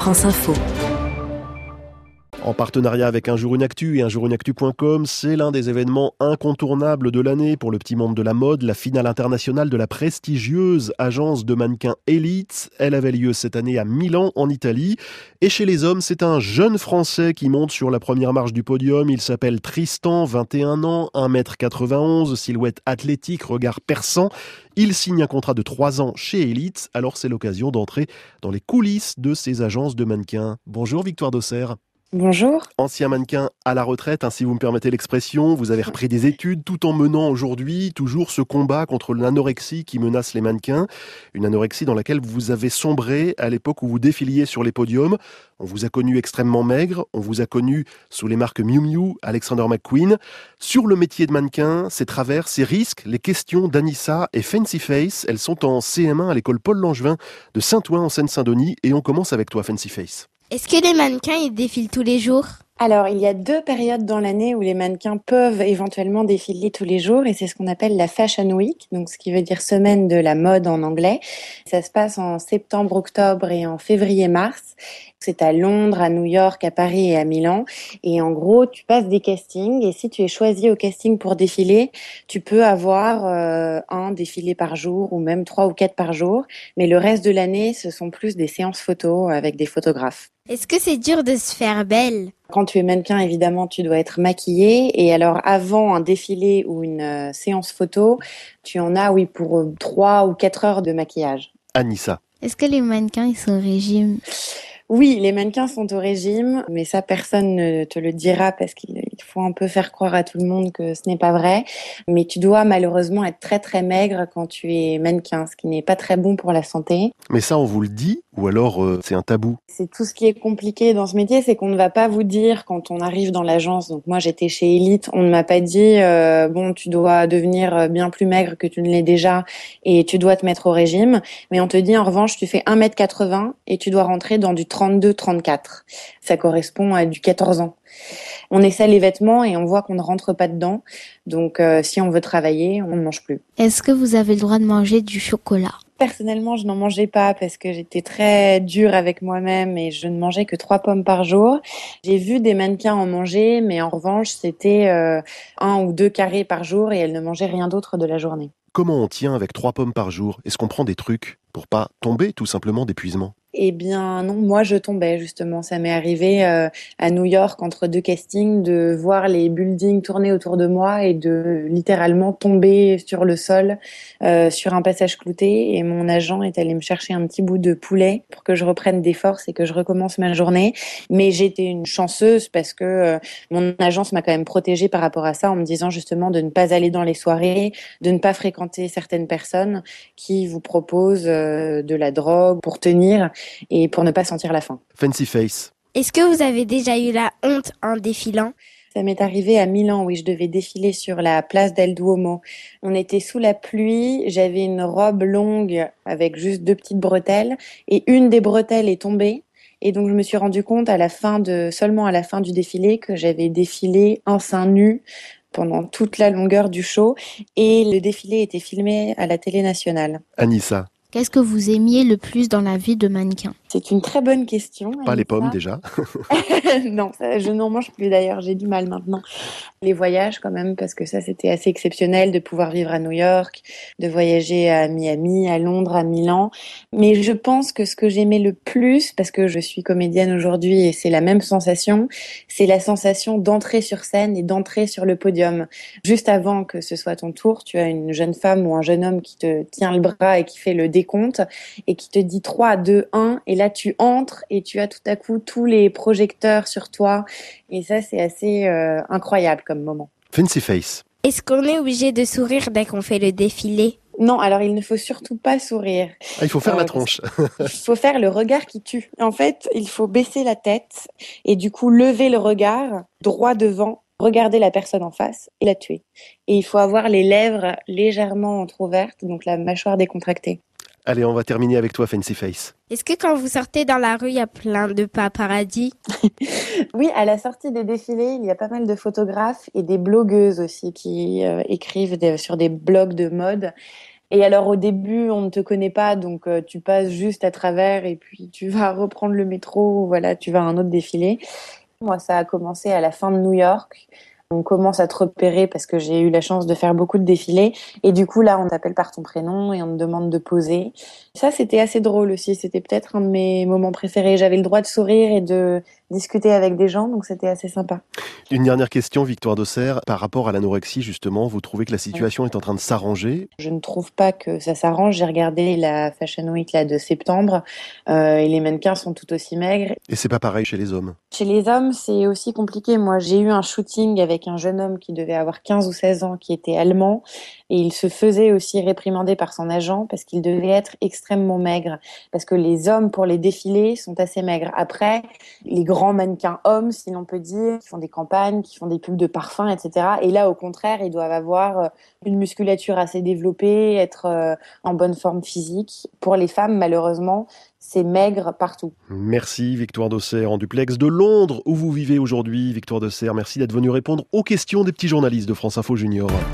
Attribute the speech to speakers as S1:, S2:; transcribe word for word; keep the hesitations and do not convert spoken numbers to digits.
S1: France Info.
S2: En partenariat avec Un Jour Une Actu et un jour une actu point com, c'est l'un des événements incontournables de l'année pour le petit monde de la mode, la finale internationale de la prestigieuse agence de mannequins Elite. Elle avait lieu cette année à Milan, en Italie. Et chez les hommes, c'est un jeune Français qui monte sur la première marche du podium. Il s'appelle Tristan, vingt et un ans, un mètre quatre-vingt-onze, silhouette athlétique, regard perçant. Il signe un contrat de trois ans chez Elite, alors c'est l'occasion d'entrer dans les coulisses de ces agences de mannequins. Bonjour Victoire Dosser.
S3: Bonjour.
S2: Ancien mannequin à la retraite, hein, si vous me permettez l'expression, vous avez repris des études tout en menant aujourd'hui toujours ce combat contre l'anorexie qui menace les mannequins. Une anorexie dans laquelle vous avez sombré à l'époque où vous défiliez sur les podiums. On vous a connu extrêmement maigre, on vous a connu sous les marques Miu Miu, Alexander McQueen. Sur le métier de mannequin, ses travers, ses risques, les questions d'Anissa et Fancy Face. Elles sont en C M un à l'école Paul Langevin de Saint-Ouen en Seine-Saint-Denis. Et on commence avec toi, Fancy Face.
S4: Est-ce que les mannequins, ils défilent tous les jours ?
S3: Alors, il y a deux périodes dans l'année où les mannequins peuvent éventuellement défiler tous les jours et c'est ce qu'on appelle la Fashion Week, donc ce qui veut dire semaine de la mode en anglais. Ça se passe en septembre, octobre et en février, mars. C'est à Londres, à New York, à Paris et à Milan. Et en gros, tu passes des castings et si tu es choisi au casting pour défiler, tu peux avoir euh, un défilé par jour ou même trois ou quatre par jour. Mais le reste de l'année, ce sont plus des séances photos avec des photographes.
S4: Est-ce que c'est dur de se faire belle ?
S3: Quand tu es mannequin, évidemment, tu dois être maquillée. Et alors, avant un défilé ou une euh, séance photo, tu en as, oui, pour euh, trois ou quatre heures de maquillage.
S2: Anissa.
S4: Est-ce que les mannequins, ils sont au régime ?
S3: Oui, les mannequins sont au régime, mais ça, personne ne te le dira parce qu'il faut un peu faire croire à tout le monde que ce n'est pas vrai. Mais tu dois malheureusement être très très maigre quand tu es mannequin, ce qui n'est pas très bon pour la santé.
S2: Mais ça, on vous le dit ou alors euh, c'est un tabou ?
S3: C'est tout ce qui est compliqué dans ce métier, c'est qu'on ne va pas vous dire quand on arrive dans l'agence. Donc moi, j'étais chez Elite, on ne m'a pas dit euh, bon, tu dois devenir bien plus maigre que tu ne l'es déjà et tu dois te mettre au régime. Mais on te dit en revanche, tu fais un mètre quatre-vingts et tu dois rentrer dans du trente-deux trente-quatre. Ça correspond à du quatorze ans. On essaie les vêtements et on voit qu'on ne rentre pas dedans. Donc euh, si on veut travailler, on ne mange plus.
S4: Est-ce que vous avez le droit de manger du chocolat ?
S3: Personnellement, je n'en mangeais pas parce que j'étais très dure avec moi-même et je ne mangeais que trois pommes par jour. J'ai vu des mannequins en manger, mais en revanche, c'était euh, un ou deux carrés par jour et elles ne mangeaient rien d'autre de la journée.
S2: Comment on tient avec trois pommes par jour ? Est-ce qu'on prend des trucs pour pas tomber tout simplement d'épuisement ?
S3: Eh bien non, moi je tombais justement. Ça m'est arrivé euh, à New York entre deux castings de voir les buildings tourner autour de moi et de littéralement tomber sur le sol euh, sur un passage clouté. Et mon agent est allé me chercher un petit bout de poulet pour que je reprenne des forces et que je recommence ma journée. Mais j'étais une chanceuse parce que euh, mon agence m'a quand même protégée par rapport à ça en me disant justement de ne pas aller dans les soirées, de ne pas fréquenter certaines personnes qui vous proposent euh, de la drogue pour tenir et pour ne pas sentir la faim.
S2: Fancy Face.
S4: Est-ce que vous avez déjà eu la honte en défilant ?
S3: Ça m'est arrivé à Milan, oui, je devais défiler sur la place del Duomo. On était sous la pluie, j'avais une robe longue avec juste deux petites bretelles et une des bretelles est tombée. Et donc je me suis rendu compte à la fin de, seulement à la fin du défilé que j'avais défilé en seins nus pendant toute la longueur du show et le défilé était filmé à la télé nationale.
S2: Anissa.
S4: Qu'est-ce que vous aimiez le plus dans la vie de mannequin ?
S3: C'est une très bonne question.
S2: Pas les
S3: Anissa.
S2: pommes déjà.
S3: Non, ça, je n'en mange plus d'ailleurs, j'ai du mal maintenant. Les voyages quand même, parce que ça c'était assez exceptionnel de pouvoir vivre à New York, de voyager à Miami, à Londres, à Milan. Mais je pense que ce que j'aimais le plus, parce que je suis comédienne aujourd'hui et c'est la même sensation, c'est la sensation d'entrer sur scène et d'entrer sur le podium. Juste avant que ce soit ton tour, tu as une jeune femme ou un jeune homme qui te tient le bras et qui fait le décompte et qui te dit trois, deux, un et là tu entres et tu as tout à coup tous les projecteurs sur toi et ça c'est assez euh, incroyable comme moment.
S2: Fancy Face.
S4: Est-ce qu'on est obligé de sourire dès qu'on fait le défilé ?
S3: Non, alors il ne faut surtout pas sourire.
S2: Ah, il faut faire
S3: Euh,
S2: la tronche.
S3: Il faut faire le regard qui tue. En fait, il faut baisser la tête et du coup lever le regard droit devant, regarder la personne en face et la tuer. Et il faut avoir les lèvres légèrement entrouvertes, donc la mâchoire décontractée.
S2: Allez, on va terminer avec toi, Fancy Face.
S4: Est-ce que quand vous sortez dans la rue, il y a plein de paparazzis ?
S3: Oui, à la sortie des défilés, il y a pas mal de photographes et des blogueuses aussi qui euh, écrivent des, sur des blogs de mode. Et alors au début, on ne te connaît pas, donc euh, tu passes juste à travers et puis tu vas reprendre le métro, ou voilà, tu vas à un autre défilé. Moi, ça a commencé à la fin de New York. On commence à te repérer parce que j'ai eu la chance de faire beaucoup de défilés. Et du coup, là, on t'appelle par ton prénom et on te demande de poser. Ça, c'était assez drôle aussi. C'était peut-être un de mes moments préférés. J'avais le droit de sourire et de discuter avec des gens, donc c'était assez sympa.
S2: Une dernière question, Victoire Dauxerre. Par rapport à l'anorexie, justement, vous trouvez que la situation est en train de s'arranger?
S3: Je ne trouve pas que ça s'arrange. J'ai regardé la Fashion Week là, de septembre euh, et les mannequins sont tout aussi maigres.
S2: Et c'est pas pareil chez les hommes?
S3: Chez les hommes, c'est aussi compliqué. Moi, j'ai eu un shooting avec un jeune homme qui devait avoir quinze ou seize ans, qui était allemand, et il se faisait aussi réprimander par son agent parce qu'il devait être extrêmement maigre. Parce que les hommes, pour les défilés, sont assez maigres. Après, les grands mannequins hommes, si l'on peut dire, qui font des campagnes, qui font des pubs de parfums, et cetera. Et là, au contraire, ils doivent avoir une musculature assez développée, être euh, en bonne forme physique. Pour les femmes, malheureusement, c'est maigre partout.
S2: Merci Victoire Dauxerre en duplex de Londres où vous vivez aujourd'hui. Victoire Dauxerre, merci d'être venue répondre aux questions des petits journalistes de France Info Junior.